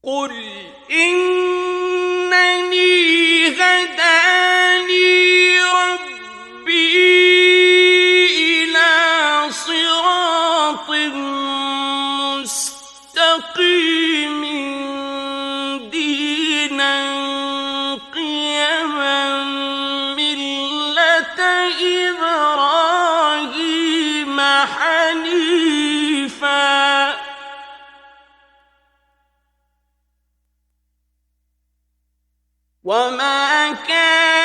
قل إنني هداني ربي إلى صراط مستقيم دينا قيما ملة إبراهيم حنيفا وما كان